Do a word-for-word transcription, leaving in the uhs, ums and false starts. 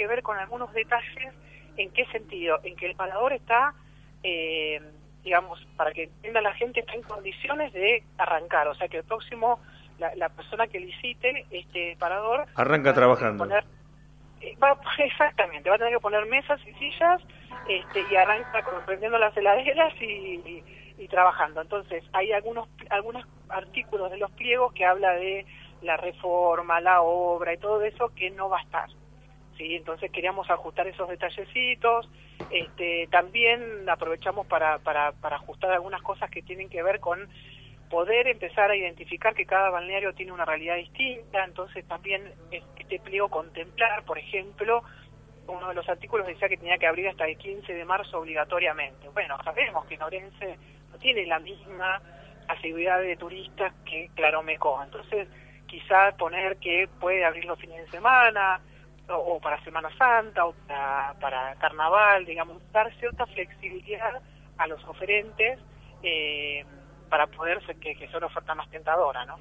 que ver con algunos detalles. ¿En qué sentido? En que el parador está, eh, digamos, para que entienda la gente, está en condiciones de arrancar, o sea que el próximo, la, la persona que licite este parador... Arranca va trabajando. Poner, eh, va, exactamente, va a tener que poner mesas y sillas este, y arranca con, prendiendo las heladeras y, y, y trabajando. Entonces hay algunos, algunos artículos de los pliegos que habla de la reforma, la obra y todo eso que no va a estar. Sí, entonces queríamos ajustar esos detallecitos, este, también aprovechamos para, para, para ajustar algunas cosas que tienen que ver con poder empezar a identificar que cada balneario tiene una realidad distinta, entonces también este pliego contemplar, por ejemplo, uno de los artículos decía que tenía que abrir hasta el quince de marzo obligatoriamente. Bueno, sabemos que Norense no tiene la misma asiduidad de turistas que Claromecó, entonces quizá poner que puede abrir los fines de semana, O, o para Semana Santa, o para, para Carnaval, digamos, dar cierta flexibilidad a los oferentes eh, para poder ser, que, que sea una oferta más tentadora, ¿no?